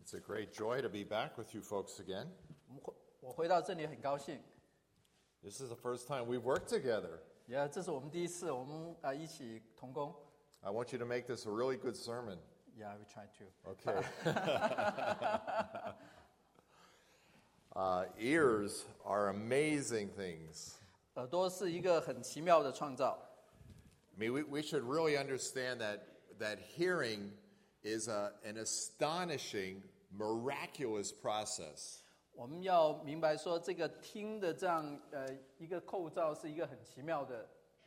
It's a great joy to be back with you folks again. 我回到这里很高兴。 This is the first time we've worked together. 这是我们第一次，我们一起同工。 I want you to make this a really good sermon. Yeah, we try to. Okay. Ears are amazing things. 耳朵是一个很奇妙的创造。 I mean, we should really understand that hearing is an astonishing, miraculous process. 我们要明白说，这个听的这样一个构造是一个很奇妙的。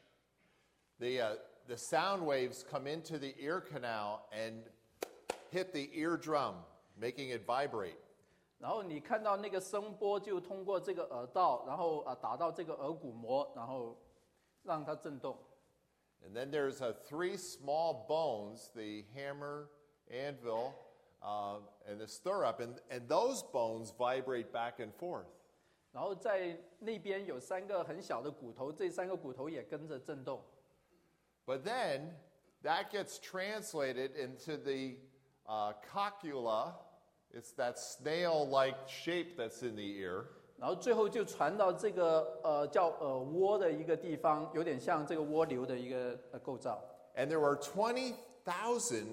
The sound waves come into the ear canal and hit the eardrum, making it vibrate. 然后你看到那个声波就通过这个耳道，然后打到这个耳骨膜，然后让它震动。 And then there's three small bones, the hammer, anvil, and the stirrup, and those bones vibrate back and forth. 然后在那边有三个很小的骨头，这三个骨头也跟着震动。 But then that gets translated into the cochlea. It's that snail-like shape that's in the ear. 然后最后就传到这个叫耳蜗的一个地方，有点像这个蜗牛的一个构造。 And there are 20,000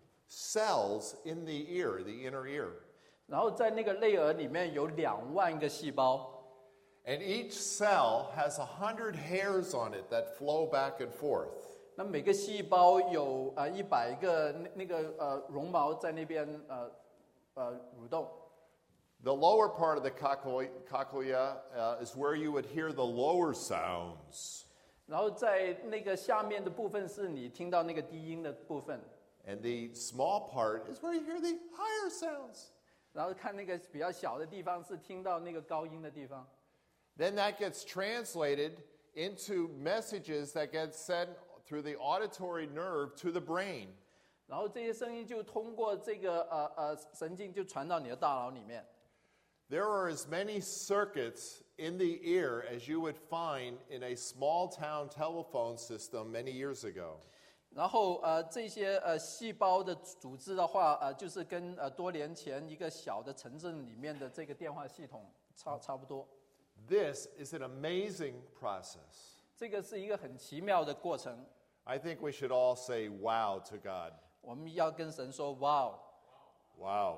cells in the ear, the inner ear. 然后在那个内耳里面有20000个细胞。 And each cell has 100 hairs on it that flow back and forth. 那每个细胞有100个那个绒毛在那边蠕动。 The lower part of the cochlea is where you would hear the lower sounds. 然后在那个下面的部分是你听到那个低音的部分。 And the small part is where you hear the higher sounds. 然后看那个比较小的地方是听到那个高音的地方。 Then that gets translated into messages that get sent through the auditory nerve to the brain. 然后这些声音就通过这个神经就传到你的大脑里面。 There are as many circuits in the ear as you would find in a small town telephone system many years ago. 然后这些细胞的组织的话，就是跟多年前一个小的城镇里面的这个电话系统差不多。 This is an amazing process. 这个是一个很奇妙的过程。 I think we should all say wow to God. 我们要跟神说哇 Wow.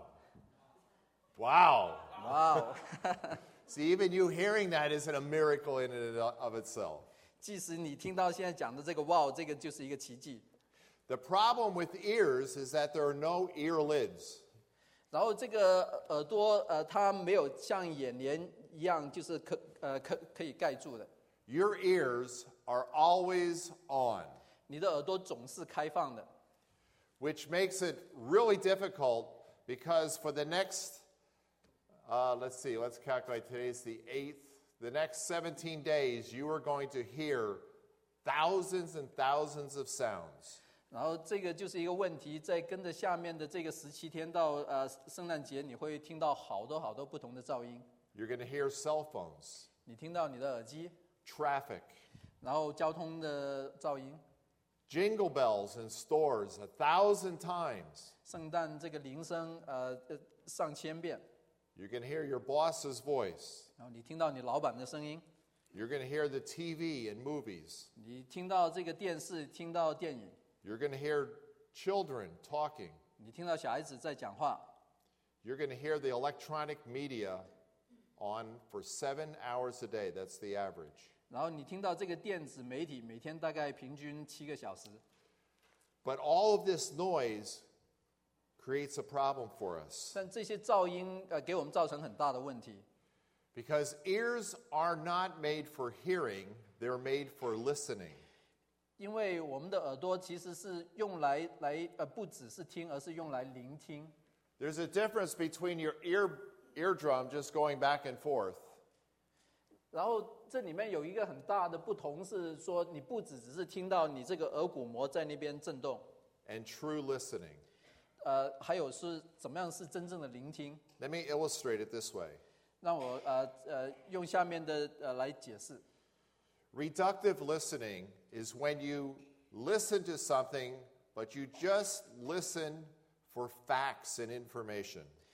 Wow. 哇 See, even you hearing that isn't a miracle in and of itself. 即使你听到现在讲的这个哇，这个就是一个奇迹。 The problem with ears is that there are no ear lids. 然后这个耳朵它没有像眼帘一样，就是可以盖住的。 Your ears are always on. 你的耳朵总是开放的。 Which makes it really difficult because for the next, let's calculate, today's the 8th. The next 17 days, you are going to hear thousands and thousands of sounds. 然后这个就是一个问题，在跟着下面的这个17天到圣诞节，你会听到好多不同的噪音。 You're going to hear cell phones. 你听到你的耳机。 Traffic. 然后交通的噪音。 Jingle bells in stores 1,000 times. 圣诞这个铃声上千遍。 You can hear your boss's voice. 然后你听到你老板的声音。 You're going to hear the TV and movies. 你听到这个电视，听到电影。 You're going to hear children talking. 你听到小孩子在讲话。 You're going to hear the electronic media on for 7 hours a day. That's the average. 然后你听到这个电子媒体每天大概平均7个小时。 But all of this noise creates a problem for us. 但这些噪音给我们造成很大的问题。 Because ears are not made for hearing, they're made for listening. 因为我们的耳朵其实是用来不只是听，而是用来聆听。 There's a difference between your eardrum just going back and forth. 然后这里面有一个很大的不同是说，你不只是听到你这个耳骨膜在那边震动。 And true listening. 还有是怎么样是真正的聆听。 Let me illustrate it this way. 让我用下面的来解释。 Reductive listening is when you listen to something, but you just listen for facts and information.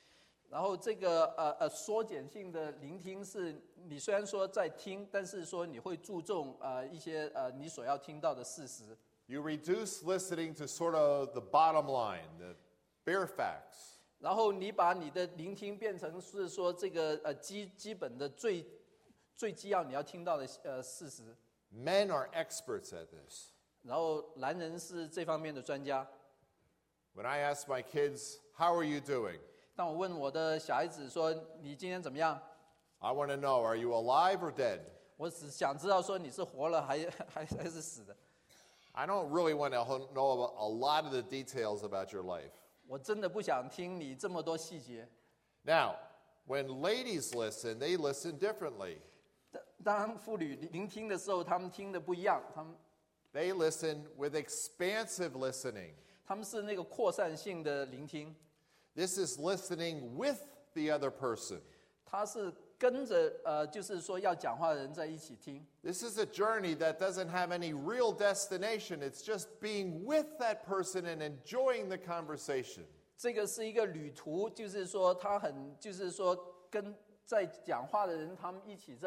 然后这个缩减性的聆听是你虽然说在听，但是说你会注重一些你所要听到的事实。 You reduce listening to sort of the bottom line, the bare facts. 然后你把你的聆听变成是说这个基本的最基要你要听到的事实。 Men are experts at this. 然后男人是这方面的专家。 When I ask my kids, how are you doing? 当我问我的小孩子说你今天怎么样， I want to know, are you alive or dead? 我只想知道说你是活了还是死的。 I don't really want to know about a lot of the details about your life. 我真的不想听你这么多细节。 Now, when ladies listen, they listen differently. 当妇女聆听的时候，他们听的不一样， They listen with expansive listening. 他们是那个扩散性的聆听， This is listening with the other person. 他是跟着就是说要讲话的人在一起听。 This is a journey that doesn't have any real destination. It's just being with that person and enjoying the conversation. 这个是一个旅途，就是说他就是说跟在讲话的人，他们一起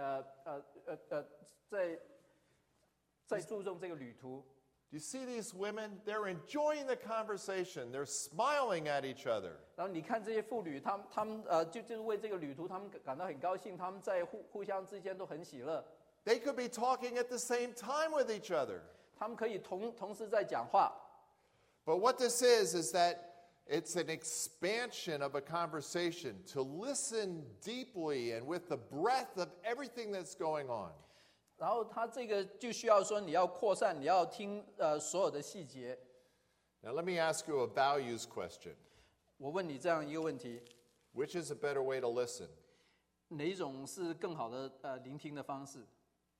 在注重这个旅途。 Do you see these women? They're enjoying the conversation. They're smiling at each other. 然后你看这些妇女，她们就是为这个旅途，她们感到很高兴，她们在互相之间都很喜乐。 They could be talking at the same time with each other. 她们可以同时在讲话。 But what this is that it's an expansion of a conversation to listen deeply and with the breadth of everything that's going on. 然后它这个就需要说你要扩散，你要听所有的细节。 Now let me ask you a values question. 我问你这样一个问题： Which is a better way to listen? 哪一种是更好的聆听的方式？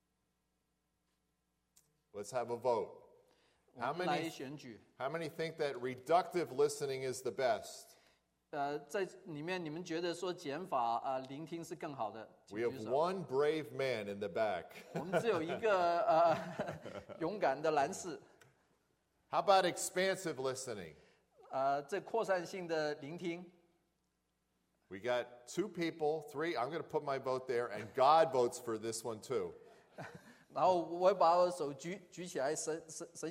Let's have a vote. 我们来选举。 How many think that reductive listening is the best? 在里面你们觉得说减法聆听是更好的？ We 请 have 举手。 one brave man in the back. 我们只有一个勇敢的男士。 How about expansive listening? 这扩散性的聆听。 We got 2 people, 3. I'm going to put my vote there, and God votes for this one too. 然后我会把我的手举起来，神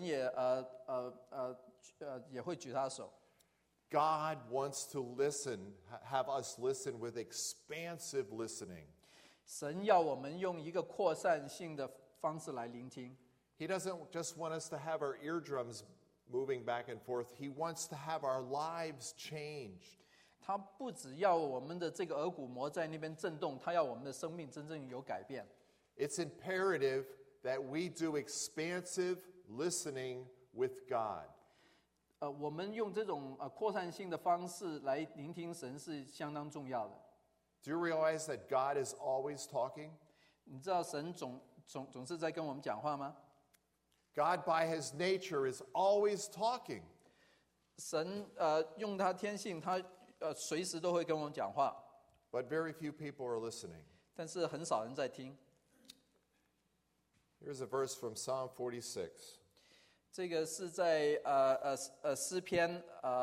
也会举他的手。 God wants to listen, have us listen with expansive listening. 神要我们用一个扩散性的方式来聆听。 He doesn't just want us to have our eardrums moving back and forth. He wants to have our lives changed. 他不只要我们的这个耳骨膜在那边震动，他要我们的生命真正有改变。 It's imperative that we do expansive listening with God. 我们用这种扩散性的方式来聆听神是相当重要的。 Do you realize that God is always talking? 你知道神总是在跟我们讲话吗？ God, by his nature, is always talking. 神用他天性，他随时都会跟我们讲话， But very few people are listening. 但是很少人在听。 Here's a verse from Psalm 46. 这个是在诗篇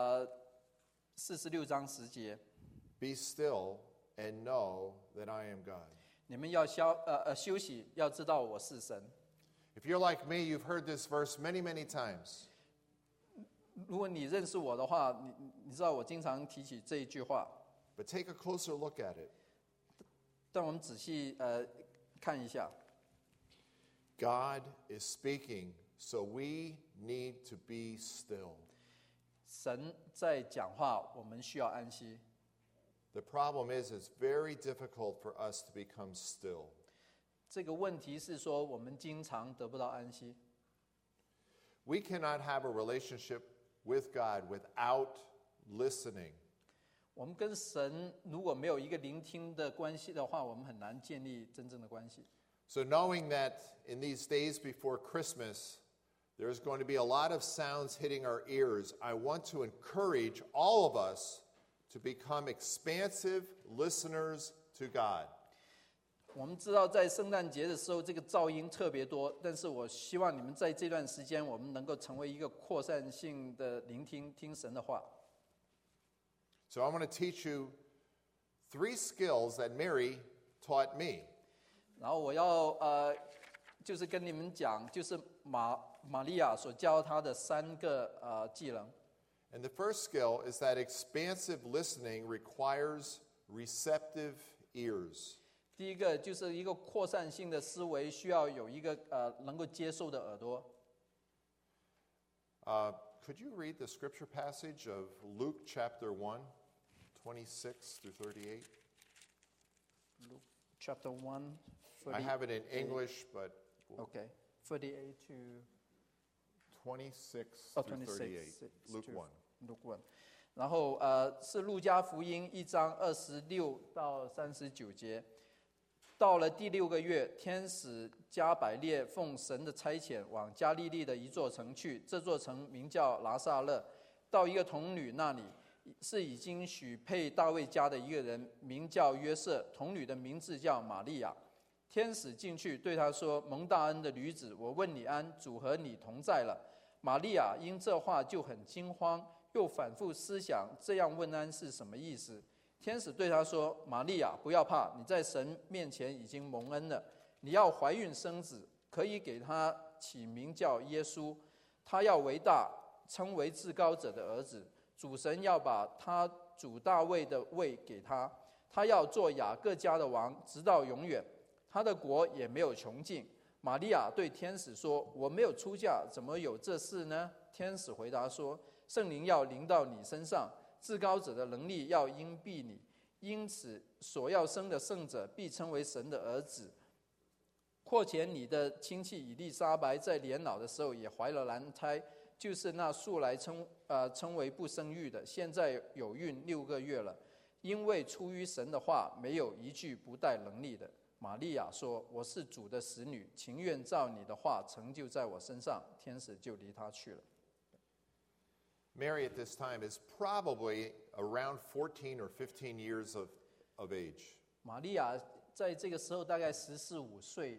46章10节。 Be still and know that I am God. 你们要休息，要知道我是神。 If you're like me, you've heard this verse many, many times. 如果你认识我的话，你知道我经常提起这一句话。 But take a closer look at it. 但我们仔细看一下， God is speaking, so we need to be still. 神在讲话，我们需要安息。 The problem is, it's very difficult for us to become still. 这个问题是说，我们经常得不到安息。 We cannot have a relationship with God without listening. 我们跟神如果没有一个聆听的关系的话，我们很难建立真正的关系。 So knowing that in these days before Christmas, there's going to be a lot of sounds hitting our ears, I want to encourage all of us to become expansive listeners to God. 我们知道在圣诞节的时候，这个噪音特别多，但是我希望你们在这段时间，我们能够成为一个扩散性的聆听，听神的话。 So I want to teach you 3 skills that Mary taught me. 然后我要就是跟你们讲，就是玛利亚所教她的3个技能。 And the first skill is that expansive listening requires receptive ears. 第一个就是一个扩散性的思维，需要有一个能够接受的耳朵。 Could you read the scripture passage of Luke chapter 1, 26 through 38? Luke chapter 1, I have it in English, but Okay, 38 to 26 oh, through 26 38. Luke 1. Luke 1。然后是路加福音1章26到39节。到了第6个月，天使加百列奉神的差遣，往加利利的一座城去。这座城名叫拿撒勒。到一个童女那里，是已经许配大卫家的一个人，名叫约瑟。童女的名字叫玛利亚。天使进去对她说：“蒙大恩的女子，我问你安，主和你同在了。”玛利亚因这话就很惊慌，又反复思想这样问安是什么意思。天使对她说：“玛利亚，不要怕，你在神面前已经蒙恩了。你要怀孕生子，可以给他起名叫耶稣。他要为大，称为至高者的儿子。主神要把他主大卫的位给他，他要做雅各家的王，直到永远。他的国也没有穷尽。”玛利亚对天使说：“我没有出嫁，怎么有这事呢？”天使回答说：“圣灵要临到你身上，至高者的能力要荫庇你，因此所要生的圣者必称为神的儿子。况且你的亲戚以利沙白在年老的时候也怀了男胎，就是那素来称为不生育的，现在有孕6个月了，因为出于神的话，没有一句不带能力的。”玛利亚说：“我是主的使女，情愿照你的话成就在我身上。”天使就离他去了。 Mary at this time is probably around 14 or 15 years of age. 玛利亚在这个时候大概14、15岁。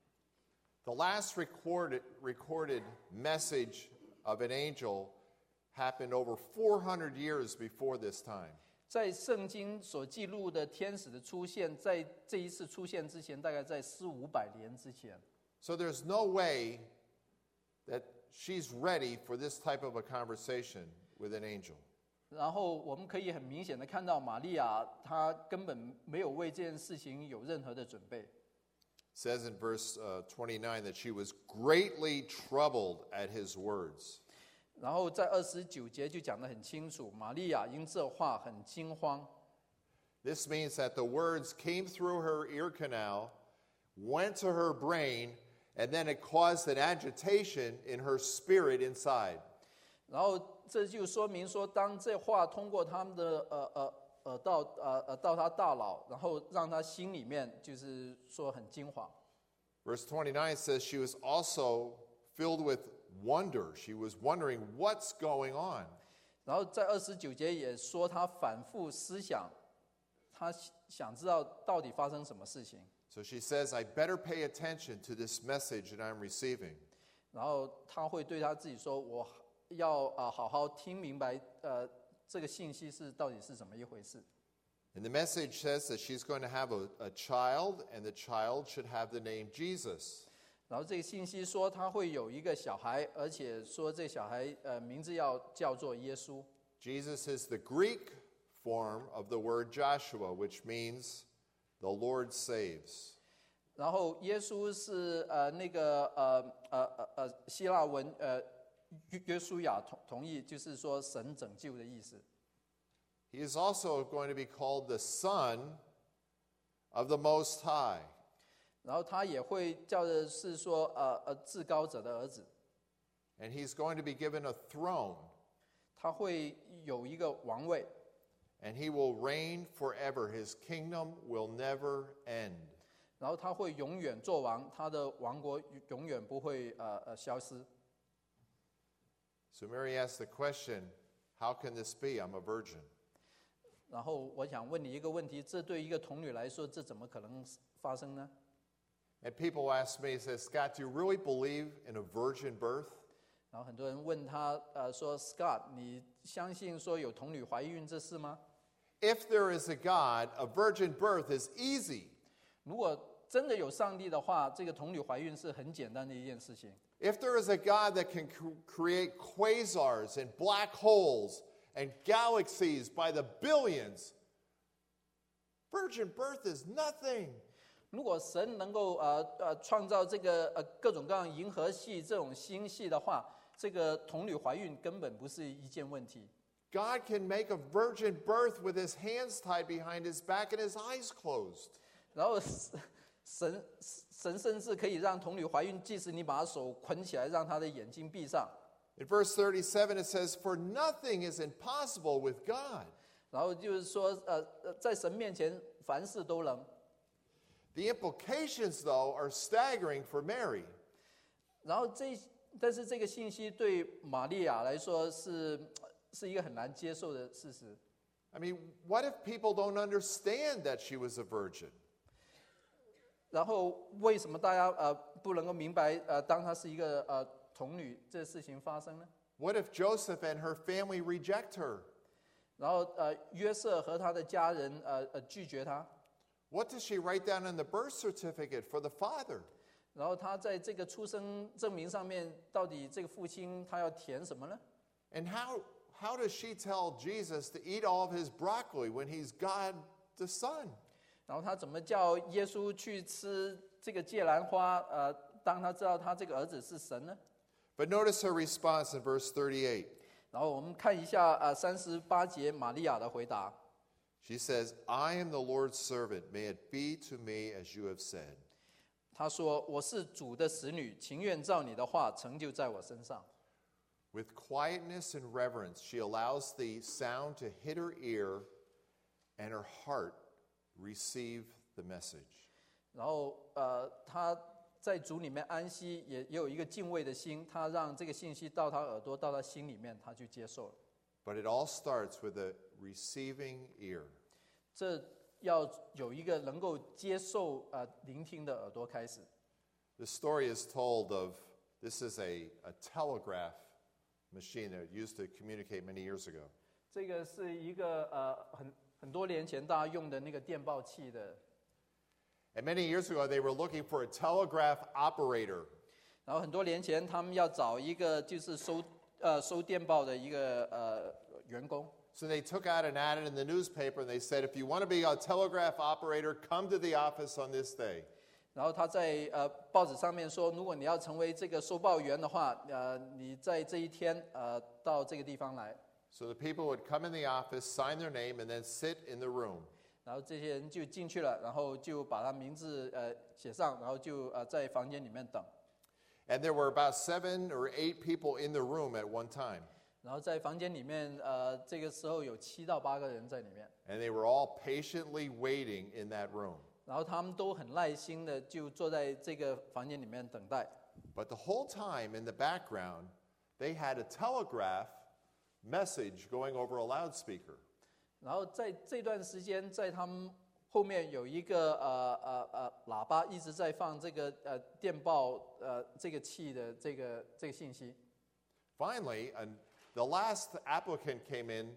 The last recorded message of an angel happened over 400 years before this time. 在圣经所记录的天使的出现，在这一次出现之前，大概在400-500年之前。 So there's no way that she's ready for this type of a conversation with an angel. 然后我们可以很明显的看到，玛利亚她根本没有为这件事情有任何的准备。 It says in verse 29 that she was greatly troubled at his words. 然后在29节就讲得很清楚，玛利亚因这话很惊慌。 This means that the words came through her ear canal, went to her brain, and then it caused an agitation in her spirit inside. 然后这就说明说，当这话通过他们的耳道到他大脑，然后让他心里面就是说很惊慌。 Verse 29 says she was also filled with wonder. She was wondering what's going on. 然后在29节也说，他反复思想，他想知道到底发生什么事情。 So she says, I better pay attention to this message that I'm receiving. 然后他会对他自己说：“我要好好听明白这个信息是到底是怎么一回事。” And the message says that she's going to have a child, and the child should have the name Jesus. 然后这个信息说他会有一个小孩，而且说这小孩名字要叫做耶稣。 Jesus is the Greek form of the word Joshua, which means the Lord saves. 然后耶稣是那个希腊文约书亚同意，就是说神拯救的意思。 He is also going to be called the Son of the Most High. 然后他也会叫的是说至高者的儿子。 And he's going to be given a throne. 他会有一个王位。 And he will reign forever. His kingdom will never end. 然后他会永远做王，他的王国永远不会消失。 So Mary asked the question, how can this be? I'm a virgin. 然后我想问你一个问题，这对一个童女来说，这怎么可能发生呢？ And people ask me, say, Scott, do you really believe in a virgin birth? 然后很多人问他说 ，Scott， 你相信说有童女怀孕这事吗 if there is a God, a virgin birth is easy. 如果真的有上帝的话，这个童女怀孕是很简单的一件事情。 If there is a God that can create quasars and black holes and galaxies by the billions, virgin birth is nothing. 如果神能够创造这个各种各样银河系这种星系的话，这个童女怀孕根本不是一件问题。 God can make a virgin birth with his hands tied behind his back and his eyes closed. 然后神甚至可以让童女怀孕，即使你把她手捆起来，让她的眼睛闭上。 In verse 37 it says, "For nothing is impossible with God." 然后就是说，在神面前凡事都能。 The implications, though, are staggering for Mary. 然后但是这个信息对玛利亚来说是一个很难接受的事实。 I mean, what if people don't understand that she was a virgin? 然后为什么大家不能够明白当她是一个童女这事情发生呢？ What if Joseph and her family reject her? 然后约瑟和他的家人拒绝她。 What does she write down in the birth certificate for the father? 然后他在这个出生证明上面，到底这个父亲他要填什么呢？ And how does she tell Jesus to eat all of his broccoli when he's God the Son? 然后他怎么叫耶稣去吃这个芥兰花？当他知道他这个儿子是神呢？ But notice her response in verse 38. 然后我们看一下38节玛利亚的回答。 She says, "I am the Lord's servant. May it be to me as you have said." 她说：“我是主的使女，情愿照你的话成就在我身上。” With quietness and reverence, she allows the sound to hit her ear and her heart receive the message. 然后她在主里面安息，也有一个敬畏的心，她让这个信息到她耳朵，到她心里面，她去接受了。 But it all starts with a receiving ear. 这要有一个能够接受聆听的耳朵开始。 The story is told of this is a telegraph machine that used to communicate many years ago. 这个是一个很多年前大家用的那个电报器的。 And many years ago, they were looking for a telegraph operator. 然后很多年前，他们要找一个就是收电报的一个员工。 So they took out an ad in the newspaper and they said, if you want to be a telegraph operator, come to the office on this day. 然后他在报纸上面说，如果你要成为这个收报员的话，你在这一天到这个地方来。 So the people would come in the office, sign their name, and then sit in the room. 然后这些人就进去了，然后就把他名字写上，然后就在房间里面等。 And there were about 7 or 8 people in the room at one time. 然后在房间里面，这个时候有7到8个人在里面。 And they were all patiently waiting in that room. 然后他们都很耐心的就坐在这个房间里面等待。 But the whole time in the background, they had a telegraph message going over a loudspeaker. 然后在这段时间，在他们后面有一个喇叭一直在放这个电报这个器的这个信息。 Finally, the last applicant came in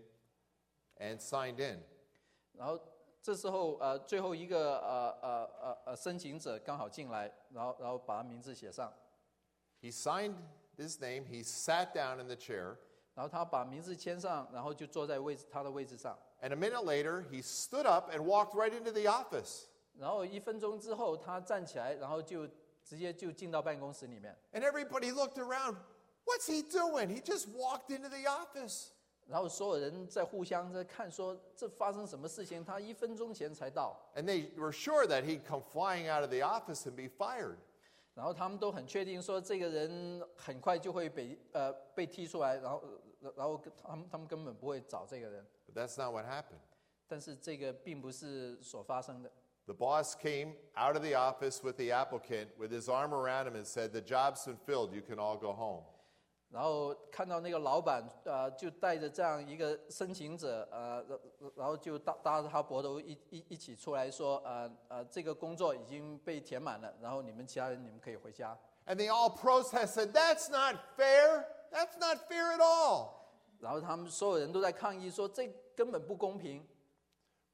and signed in. 然后这时候最后一个申请者刚好进来，然后把他名字写上。 He signed his name. He sat down in the chair. 然后他把名字签上，然后就坐在他的位置上。 And a minute later, he stood up and walked right into the office. 然后1分钟之后，他站起来，然后就直接就进到办公室里面。 And everybody looked around. What's he doing? He just walked into the office. 然后所有人在互相在看，说这发生什么事情？他1分钟前才到。 And they were sure that he'd come flying out of the office and be fired. 然后他们都很确定说，这个人很快就会被踢出来，然后他们根本不会找这个人。 But that's not what happened. 但是这个并不是所发生的。 The boss came out of the office with the applicant with his arm around him and said, "The job's been filled. You can all go home." 然后看到那个老板就带着这样一个申请者然后就搭着他脖头一起出来说这个工作已经被填满了，然后你们其他人你们可以回家。 And they all protested, "That's not fair. That's not fair at all." 然后他们所有人都在抗议说这根本不公平。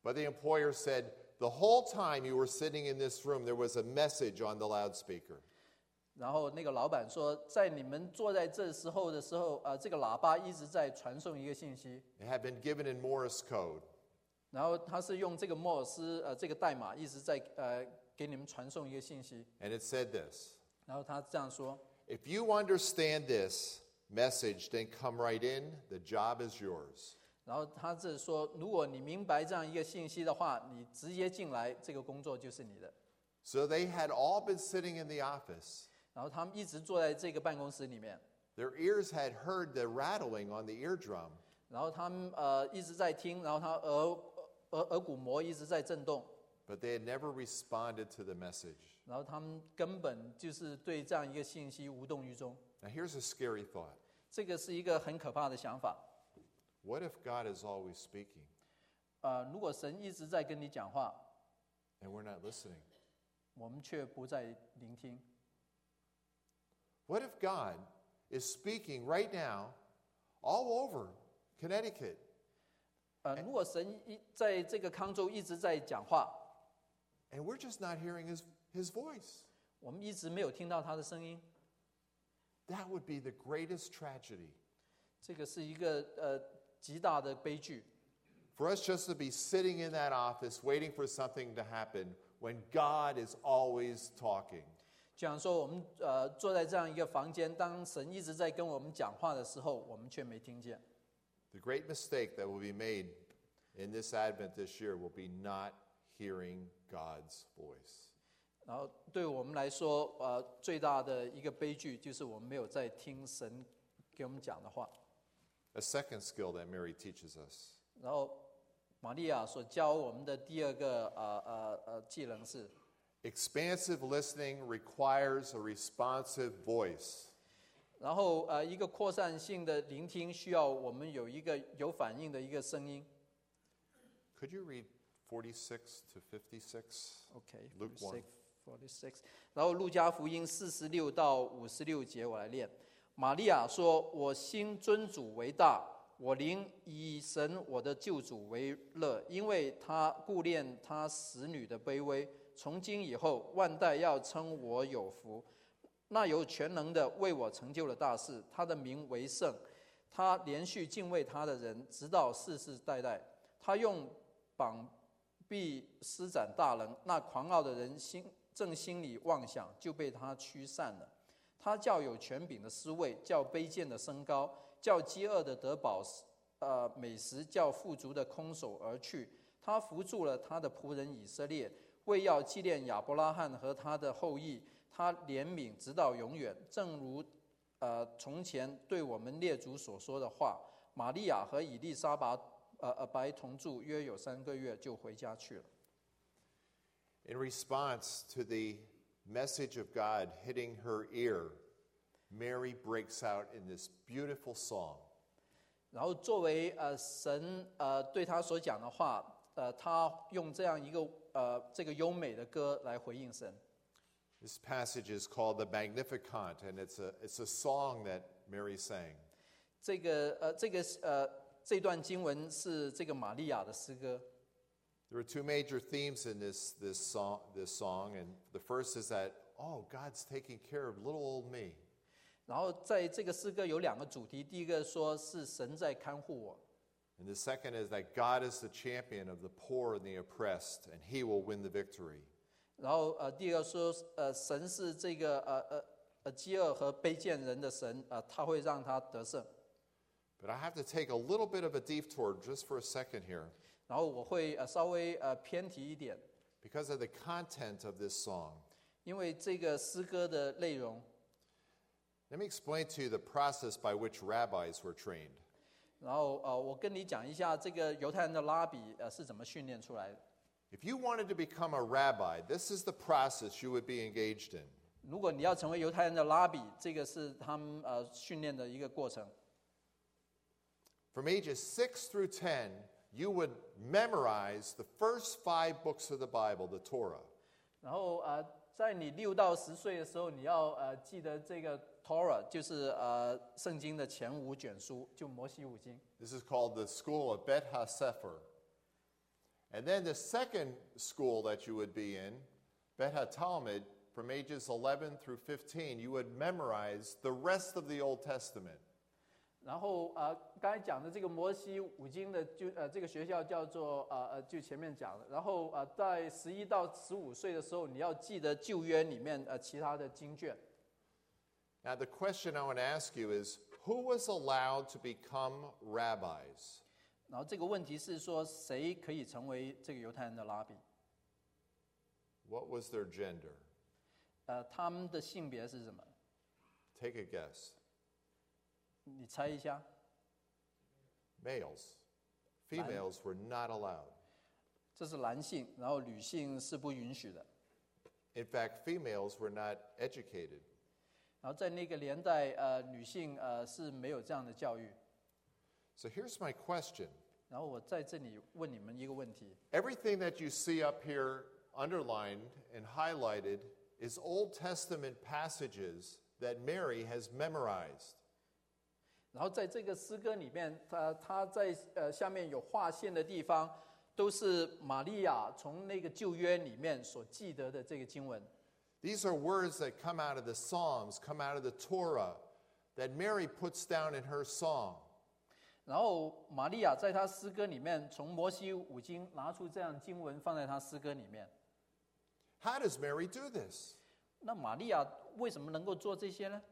But the employer said, the whole time you were sitting in this room, there was a message on the loudspeaker. 然后那个老板说，在你们坐在这时候的时候，这个喇叭一直在传送一个信息。 It had been given in Morse code. 然后他是用这个莫尔斯这个代码一直在给你们传送一个信息。 And it said this. 然后他这样说 If you understand this message, then come right in. The job is yours. 然后他这说，如果你明白这样一个信息的话，你直接进来，这个工作就是你的。 So they had all been sitting in the office. 然后他们一直坐在这个办公室里面， Their ears had heard the rattling on the eardrum. 然后他们一直在听，然后他耳鼓膜一直在震动， But they had never responded to the message. 然后他们根本就是对这样一个信息无动于衷。 Now here's a scary thought. 这个是一个很可怕的想法。 What if God is always speaking 如果神一直在跟你讲话， and we're not listening? 我们却不再聆听。 What if God is speaking right now all over Connecticut? 如果神在这个康州一直在讲话， And we're just not hearing his voice. 我们一直没有听到他的声音， That would be the greatest tragedy. 这个是一个极大的悲剧。 For us just to be sitting in that office waiting for something to happen when God is always talking. 就像说，我们坐在这样一个房间，当神一直在跟我们讲话的时候，我们却没听见。 The great mistake that will be made in this Advent this year will be not hearing God's voice. 然后对我们来说，最大的一个悲剧就是我们没有在听神给我们讲的话。 A second skill that Mary teaches us. 然后，玛利亚所教我们的第二个技能是， Expansive listening requires a responsive voice. 然后一个扩散性的聆听需要我们有一个有反应的一个声音。 Could you read 46 to 56? OK， Luke 1. 46，然后路加福音46到56节，我来念。玛利亚说：“我心尊主为大，我灵以神我的救主为乐，因为他顾念他使女的卑微。从今以后，万代要称我有福。那有全能的为我成就了大事，他的名为圣。他连续敬畏他的人，直到世世代代。他用膀臂施展大能，那狂傲的人正心里妄想，就被他驱散了。他叫有权柄的失位，叫卑贱的升高，叫饥饿的得饱美食，叫富足的空手而去。他扶助了他的仆人以色列，为要纪念亚伯拉罕和他的后裔。他怜悯直到永远，正如从前对我们列祖所说的话。玛利亚和以利沙白同住约有3个月，就回家去了。 In response to the message of God hitting her ear, Mary breaks out in this beautiful song. 然后作为神对他所讲的话，他用这样一个这个优美的歌来回应神。 This passage is called the Magnificat, and it's a song that Mary sang. 这段经文是这个玛利亚的诗歌。 There are two major themes in this song, and the first is that, oh, God's taking care of little old me. 然后在这个诗歌有2个主题，第一个说是神在看护我， And the second is that God is the champion of the poor and the oppressed, and he will win the victory. 然后第二个说神是这个饥饿和卑贱人的神，他会让他得胜。 But I have to take a little bit of a detour just for a second here 然后我会稍微偏题一点， because of the content of this song. 因为这个诗歌的内容。 Let me explain to you the process by which rabbis were trained. 然后我跟你讲一下这个犹太人的拉比是怎么训练出来的。 If you wanted to become a rabbi, this is the process you would be engaged in. 如果你要成为犹太人的拉比，这个是他们训练的一个过程。 From ages 6 through 10, you would memorize the first 5 books of the Bible, the Torah. 然后在你6到10岁的时候，你要记得这个 Torah， 就是圣经的前5卷书，就摩西5经。 This is called the school of Bet HaSefer. And then the second school that you would be in, Bet HaTalmud, from ages 11 through 15, you would memorize the rest of the Old Testament. 然后刚才讲的这个摩西五经的这个学校叫做就前面讲的，然后在11到15岁的时候，你要记得旧约里面其他的经卷。 Now the question I want to ask you is, who was allowed to become rabbis? 然后这个问题是说，谁可以成为这个犹太人的拉比？ What was their gender? 他们的性别是什么？ Take a guess. 你猜一下。 Males. Females were not allowed. 这是男性，然后女性是不允许的。 In fact, females were not educated. 然后在那个年代，女性是没有这样的教育。 So here's my question. 然后我在这里问你们一个问题： Everything that you see up here underlined and highlighted is Old Testament passages that Mary has memorized. 然后在这个诗歌里面，他在下面有划线的地方，都是玛利亚从那个旧约里面所记得的这个经文。 These are words that come out of the Psalms, come out of the Torah, that Mary puts down in her song. 然后玛利亚在她诗歌里面，从摩西五经拿出这样经文放在她诗歌里面。 How does Mary do this? 那玛利亚为什么能够做这些呢？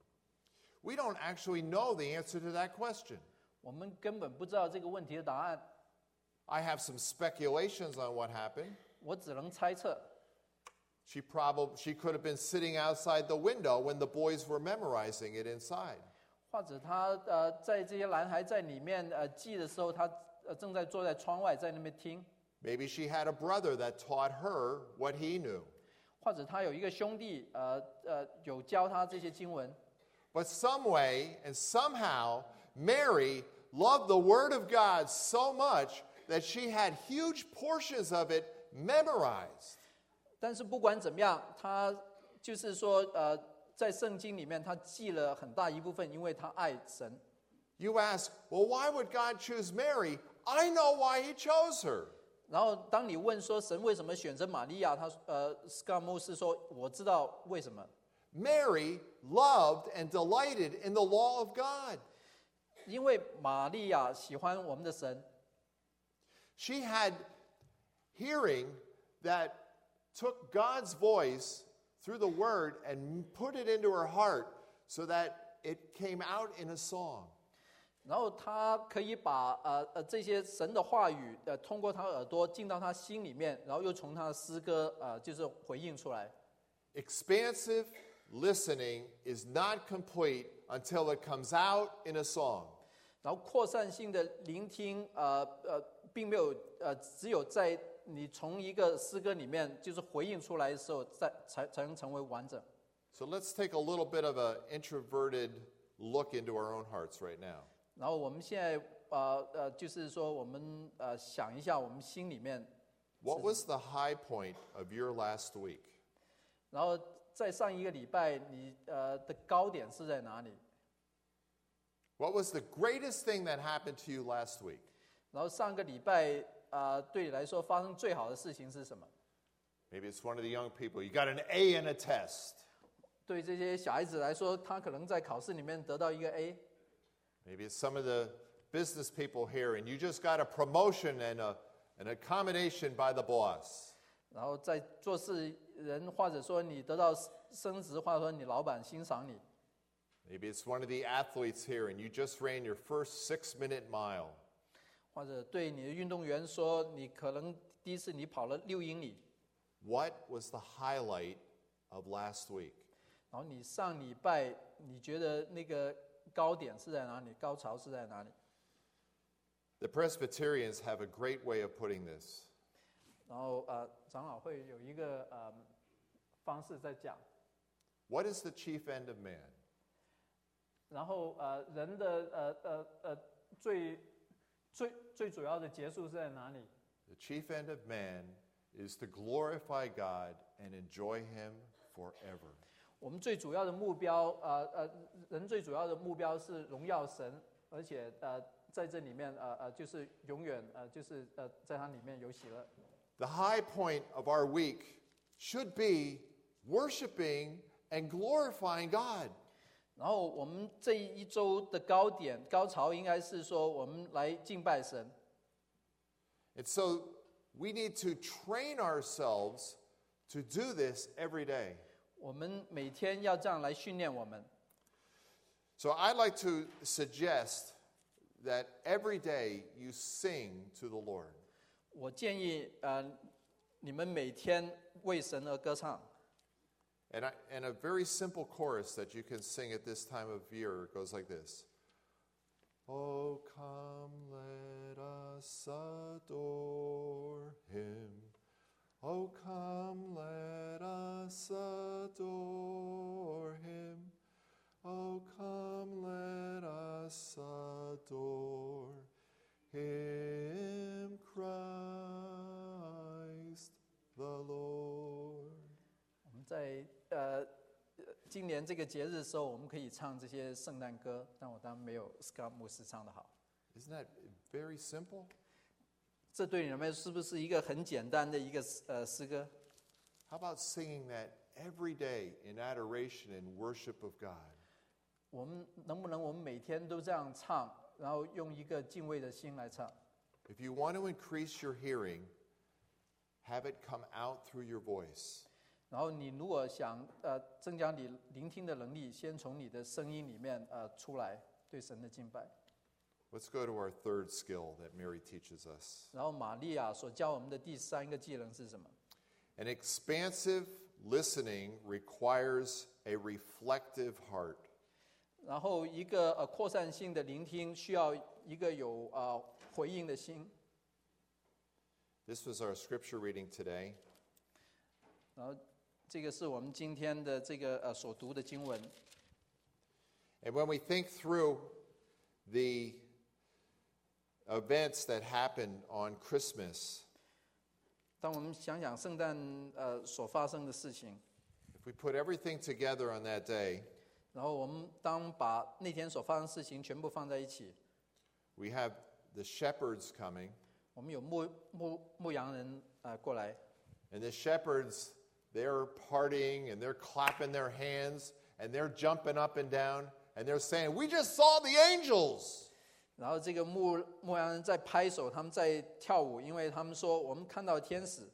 We don't actually know the answer to that question. 我们根本不知道这个问题的答案， I have some speculations on what happened. 我只能猜测。 She could have been sitting outside the window when the boys were memorizing it inside. 或者他在这些男孩在里面记的时候，他正在坐在窗外在那边听。 Maybe she had a brother that taught her what he knew. 或者他有一个兄弟有教他这些经文。 But some way and somehow, Mary loved the Word of God so much that she had huge portions of it memorized. 但是不管怎么样，他就是说在圣经里面他记了很大一部分，因为他爱神。 You ask, well, why would God choose Mary? I know why he chose her. 然后当你问说神为什么选择玛利亚，斯卡牧师说我知道为什么。 Mary loved and delighted in the law of God. 因为玛利亚喜欢我们的神。 She had hearing that took God's voice through the word and put it into her heart so that it came out in a song. 然后他可以把这些神的话语通过他耳朵进到他心里面，然后又从他的诗歌就是回应出来。 Expansive listening is not complete until it comes out in a song. 然后扩散性的聆听并没有只有在你从一个诗歌里面就是回应出来的时候，才能成为完整。 So let's take a little bit of an introverted look into our own hearts right now. 然后我们现在就是说，我们想一下，我们心里面， What was the high point of your last week? 然后在上一个礼拜，你的高点是在哪里？ What was the greatest thing that happened to you last week? 然后上个礼拜对你来说发生最好的事情是什么？ Maybe it's one of the young people. You got an A in a test. 对这些小孩子来说，他可能在考试里面得到一个 A。 Maybe it's some of the business people here, and you just got a promotion and an accommodation by the boss. 然后在做事人，或者说你得到升职，或者说你老板欣赏你。 Maybe it's one of the athletes here, and you just ran your first 6-minute mile. 或者对你的运动员说，你可能第一次你跑了6英里， What was the highlight of last week? 然后你上礼拜你觉得那个高点是在哪里？高潮是在哪里？ The Presbyterians have a great way of putting this. 然后长老会有一个方式在讲， What is the chief end of man? 然后人的最主要的结束是在哪里？ The chief end of man is to glorify God and enjoy Him forever. 我们最主要的目标，人最主要的目标是荣耀神，而且在这里面就是永远就是在它里面有喜乐。 The high point of our week should be worshiping and glorifying God. 然后我们这一周的高潮应该是说我们来敬拜神。 And so we need to train ourselves to do this every day. 我们每天要这样来训练我们。 So I'd like to suggest that every day you sing to the Lord. 我建议你们每天为神而歌唱。 And a very simple chorus that you can sing at this time of year goes like this. Oh, come, let us adore him. Oh, come, let us adore him. Oh, come, let us adore him, Christ the Lord. 我们在今年这个节日的时候，我们可以唱这些圣诞歌，但我当然没有 Scott 牧师唱的好。 Isn't that very simple? 这对你们是不是一个很简单的一个诗歌？ How about singing that every day in adoration and worship of God? 我们能不能我们每天都这样唱，然后用一个敬畏的心来唱？ If you want to increase your hearing, have it come out through your voice. 然后你如果想增加你聆听的能力，先从你的声音里面出来对神的敬拜。 Let's go to our third skill that Mary teaches us. 然后玛利亚所教我们的第三个技能是什么？ An expansive listening requires a reflective heart. 然后一个扩散性的聆听需要一个有回应的心。 This was our scripture reading today. 然后这个是我们今天的这个所读的经文。 And when we think through the events that happened on Christmas, 当我们想想圣诞所发生的事情， if we put everything together on that day, 然后我们当把那天所发生的事情全部放在一起， we have the shepherds coming, 我们有牧羊人过来， and the shepherds, they're partying and they're clapping their hands and they're jumping up and down and they're saying, "We just saw the angels." 然后这个牧羊人在拍手，他们在跳舞，因为他们说我们看到天使。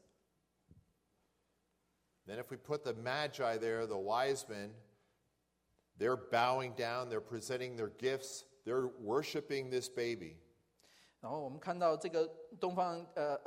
Then if we put the magi there, the wise men, they're bowing down, they're presenting their gifts, they're worshiping this baby. 然后我们看到这个东方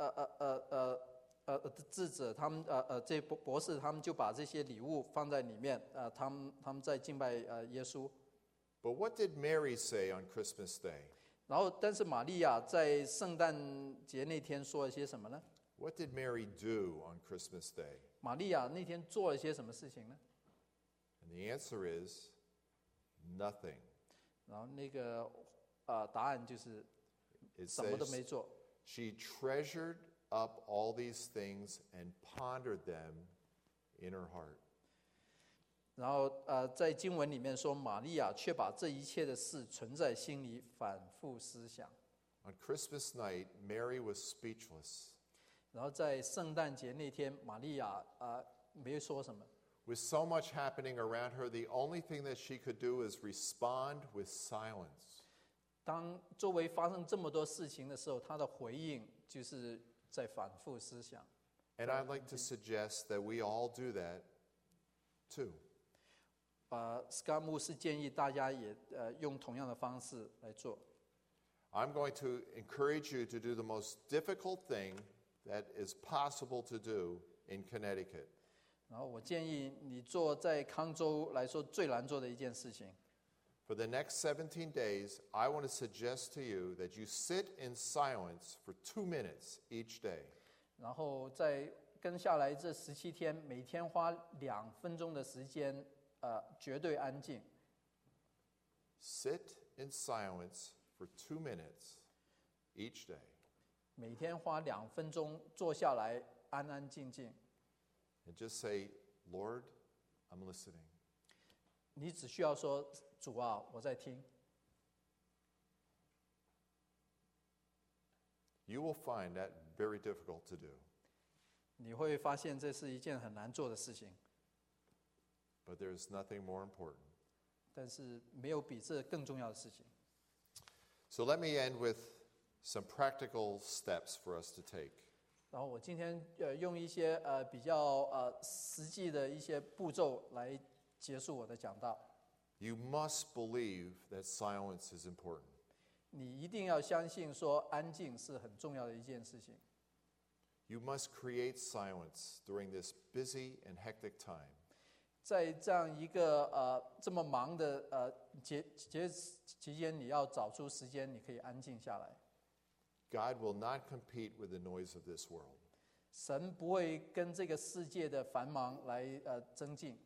智者，他们这博士，他们就把这些礼物放在里面，他们在敬拜耶稣。 But what did Mary say on Christmas Day? 然后，但是玛利亚在圣诞节那天说了些什么呢？ What did Mary do on Christmas Day? 玛利亚那天做了些什么事情呢？ And the answer is nothing. 然后那个答案就是 It 什么都 says 没做。 she treasured up all these things and pondered them in her heart. 然后在经文里面说，玛利亚却把这一切的事存在心里，反复思想。 On Christmas night, Mary was speechless. 然后在圣诞节那天，玛利亚没说什么。 With so much happening around her, the only thing that she could do is respond with silence. 当周围发生这么多事情的时候，她的回应就是在反复思想。 And I'd like to suggest that we all do that too. Scott 牧师建议大家也用同样的方式来做。 I'm going to encourage you to do the most difficult thing that is possible to do in Connecticut. 然后我建议你做在康州来说最难做的一件事情。 For the next 17 days, I want to suggest to you that you sit in silence for 2 minutes each day. 然后在跟下来这17天，每天花2分钟的时间，绝对安静。 Sit in silence for 2 minutes each day. 每天花2分钟坐下来，安安静静。 And just say, Lord, I'm listening. 你只需要说：“主啊，我在听。” you will find that very difficult to do. 你会发现这是一件很难做的事情， But there's nothing more important. 但是没有比这更重要的事情。 So let me end with some practical steps for us to take. 然后我今天用一些比较实际的一些步骤来结束我的讲道。 You must believe that silence is important. 你一定要相信说安静是很重要的一件事情。 You must create silence during this busy and hectic time. 在这样一个这么忙的期间，你要找出时间，你可以安静下来。 God will not compete with the noise of this world. 神不会跟这个世界的繁忙来增进。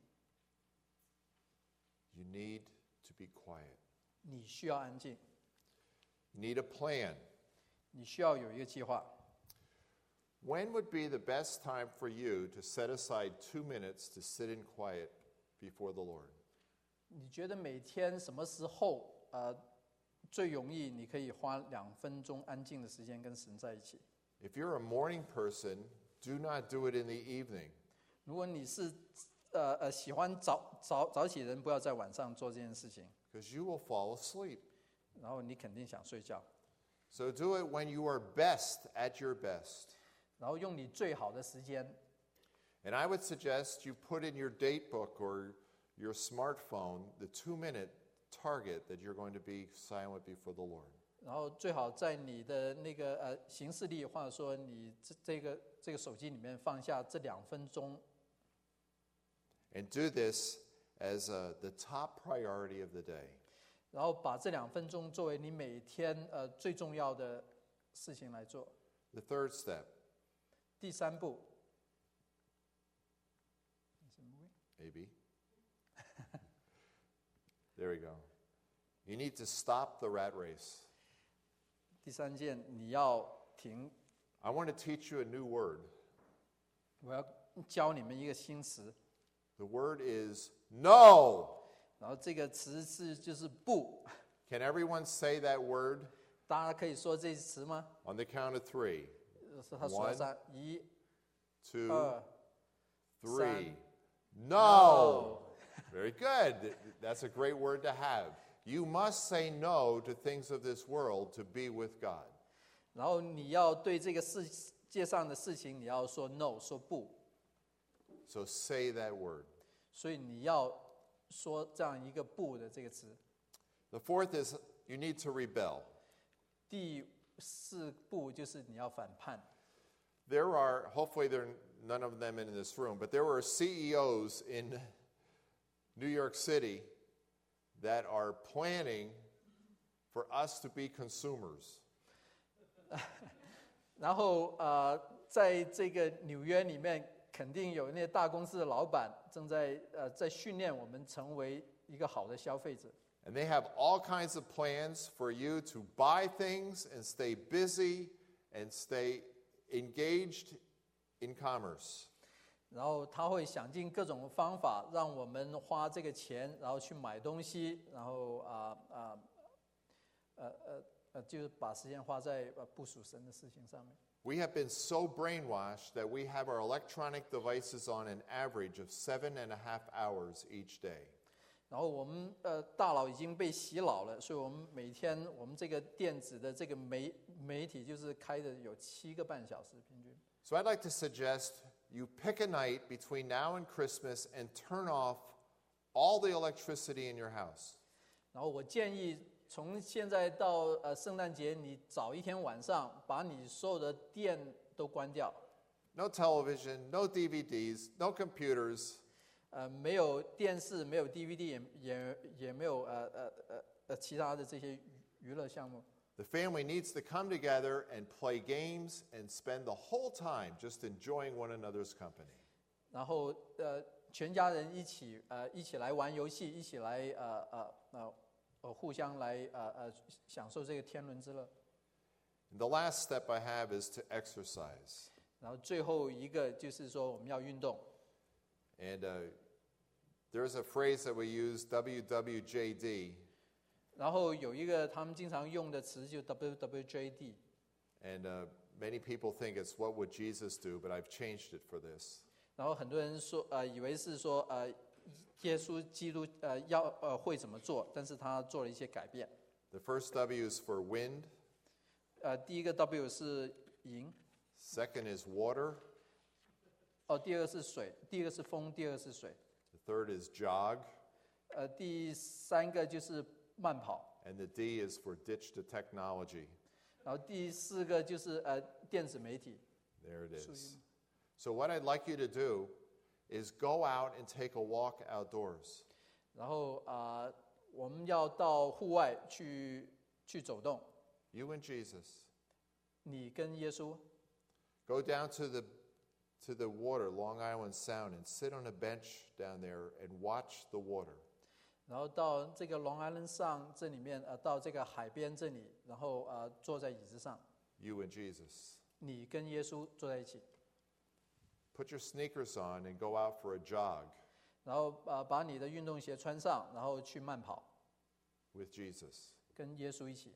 You need to be quiet. 你需要安静， You need a plan. 你需要有一个计划。 When would be the best time for you to set aside 2 minutes to sit in quiet before the Lord? 你觉得每天什么时候最容易？你可以花2分钟安静的时间跟神在一起。 If you're a morning person, do not do it in the evening. 如果你是喜欢早起的人，不要在晚上做这件事情， Because you will fall asleep. 然后你肯定想睡觉。 So do it when you are best at your best. 然后用你最好的时间。 And I would suggest you put in your date book or your smartphone the 2-minute target that you're going to be silent before the Lord. 然后最好在你的那个行事历，或者说你这个手机里面放下这2分钟， And do this as the top priority of the day. 然后把这2分钟作为你每天最重要的事情来做。 The third step, 第3步， maybe. There we go. You need to stop the rat race. 第3件，你要停。 I want to teach you a new word. 我要教你们一个新词， The word is no. 然后这个词就是不。 Can everyone say that word 大家可以说这词吗？ on the count of 3? 是他说上1、 2, 2、 3. No. Very good. That's a great word to have. You must say no to things of this world to be with God. 然后你要对这个世界上的事情，你要说 no， 说不。 So say that word. 所以你要说这样一个不的这个词。 The fourth is you need to rebel. 第4步就是你要反叛。 There are, hopefully there are none of them in this room, but there were CEOs in New York City that are planning for us to be consumers. 然后在这个纽约里面，肯定有那些大公司的老板正在训练我们成为一个好的消费者。 And they have all kinds of plans for you to buy things and stay busy and stay engaged in commerce. 然后他会想尽各种方法，让我们花这个钱，然后去买东西，然后就是把时间花在不属神的事情上面。 We have been so brainwashed that we have our electronic devices on an average of 7.5 hours each day. 然后我们大脑已经被洗脑了，所以我们每天我们这个电子的这个媒体就是开的有7个半小时平均。 So I'd like to suggest you pick a night between now and Christmas and turn off all the electricity in your house. 然后我建议从现在到圣诞节，你早一天晚上把你所有的电都关掉。 No television, no DVDs, no computers. 没有电视，没有 DVD， 也没有其他的这些娱乐项目。 The family needs to come together and play games and spend the whole time just enjoying one another's company. 然后全家人一起来玩游戏，一起来互相来享受这个天伦之乐。 And the last step I have is to exercise. 然后最后一个就是说我们要运动。 And there's a phrase that we use, WWJD. 然后有一个他们经常用的词就 WWJD。 And many people think it's what would Jesus do, but I've changed it for this. 然后很多人说，以为是说，耶稣基督会怎么做，但是他做了一些改变。 The first W is for wind. 第一个 W 是银， Second is water. 第二个是水，第一个是风，第二个是水。 The third is jog. 第三个就是慢跑， And the D is for digital technology. 然后第四个就是电子媒体。 There it is. So what I'd like you to do is go out and take a walk outdoors. 然后我们要到户外去走动。 You and Jesus. 你跟耶稣 Go down to the water, Long Island Sound, and sit on a bench down there and watch the water. 然后到这个龙安上这里面，到这个海边这里，然后坐在椅子上， You and Jesus. 你跟耶稣坐在一起， Put your sneakers on and go out for a jog 然后把你的运动鞋穿上，然后去慢跑， with Jesus. 跟耶稣一起。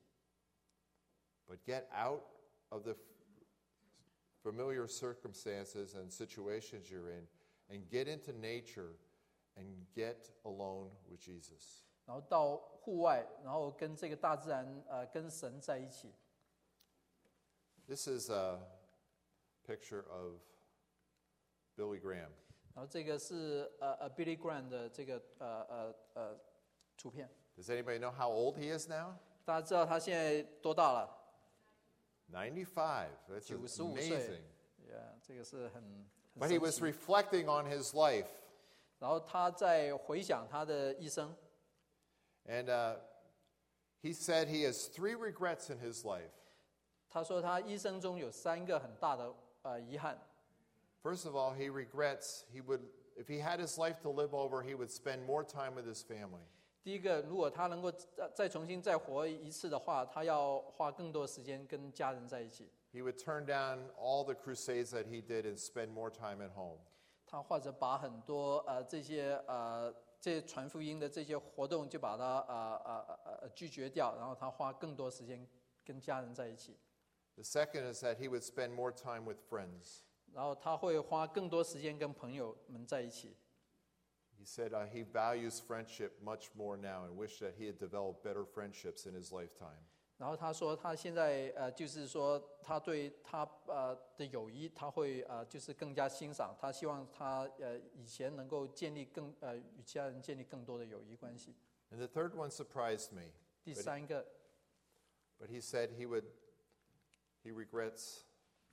But get out of the familiar circumstances and situations you're in and get into nature and get alone with Jesus. 然后到户外，然后跟这个大自然，跟神在一起。 This is a picture of Billy Graham. 然后这个是Billy Graham 的这个图片。 Does anybody know how old he is now? 大家知道他现在多大了？ 95. That's 95岁 amazing. Yeah， 这个是很 But he 神 was 奇。 reflecting on his life. 然后他在回想他的一生， And he said he has 3 regrets in his life. 他说他一生中有3个很大的遗憾。 First of all, he regrets if he had his life to live over, he would spend more time with his family. 第一个，如果他能够再重新再活一次的话，他要花更多时间跟家人在一起。 He would turn down all the crusades that he did and spend more time at home. 他或者把很多这些传福音的这些活动就把它拒绝掉，然后他花更多时间跟家人在一起。 The second is that he would spend more time with friends. 然后他会花更多时间跟朋友们在一起。 He said he values friendship much more now and wished that he had developed better friendships in his lifetime. 然后他说，他现在就是说，他对他的友谊，他会就是更加欣赏。他希望他以前能够建立与家人建立更多的友谊关系。 And the third one surprised me. 第3个， But he said he regrets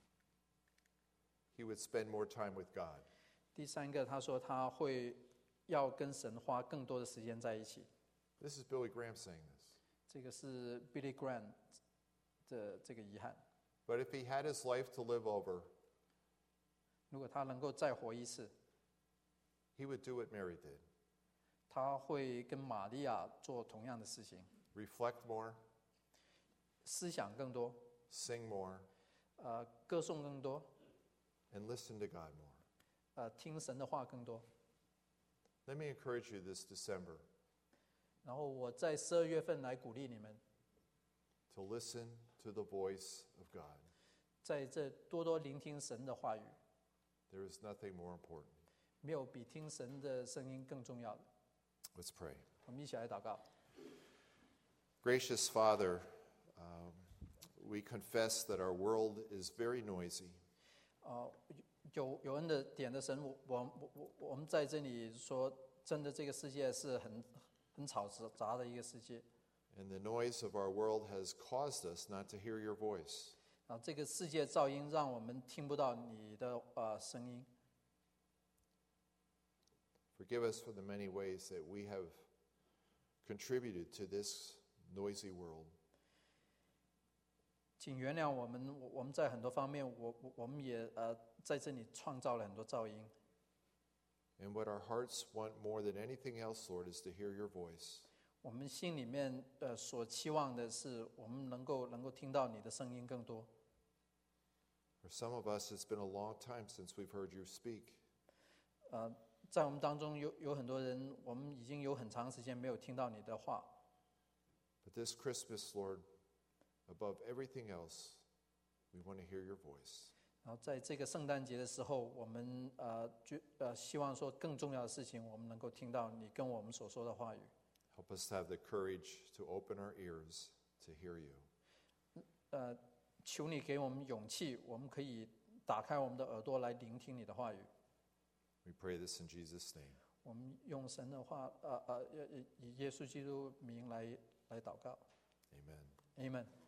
he would spend more time with God. 第3个，他说他会要跟神花更多的时间在一起。 This is Billy Graham saying this. 这个是 Billy Graham 的这个遗憾。 But if he had his life to live over, 如果他能够再活一次， he would do what Mary did. 他会跟玛利亚做同样的事情， Reflect more, 思想更多， sing more, 歌颂更多， and listen to God more. 听神的话更多。 Let me encourage you this December 然后我在12月份来鼓励你们， to listen to the voice of God. 在这多多聆听神的话语， There is nothing more important. 没有比听神的声音更重要的。 Let's pray. 我们一起来祷告。 Gracious Father, we confess that our world is very noisy. 有恩的点的神，我们在这里说，真的这个世界是很吵杂的一个世界。 And the noise of our world has caused us not to hear your voice. 然后这个世界噪音让我们听不到你的声音。 Forgive us for the many ways that we have contributed to this noisy world. 请原谅我们在很多方面，我们也在这里创造了很多噪音。 And what our hearts want more than anything else, Lord, is to hear your voice. 我们心里面所期望的是，我们能够听到你的声音更多。 For some of us, it's been a long time since we've heard you speak. 在我们当中有很多人，我们已经有很长时间没有听到你的话。 But this Christmas, Lord, above everything else, We want to hear your voice. 然后在这个圣诞节的时候，我们希望说更重要的事情，我们能够听到你跟我们所说的话语。 Help us to have the courage to open our ears to hear you. 求你给我们勇气，我们可以打开我们的耳朵来聆听你的话语。 We pray this in Jesus' name. 我们用神的话，以耶稣基督名来祷告。 Amen. Amen。